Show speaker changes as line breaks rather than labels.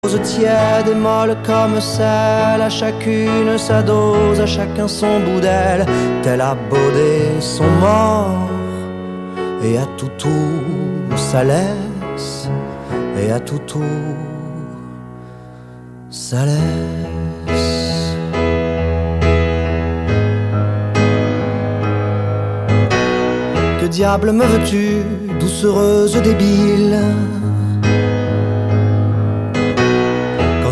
Tiède et molle comme celle, à chacune sa dose, à chacun son bout d'aile, tel à Baudet son mort, et à Toutou ça laisse, et à Toutou ça laisse. Que diable me veux-tu, douce heureuse débile?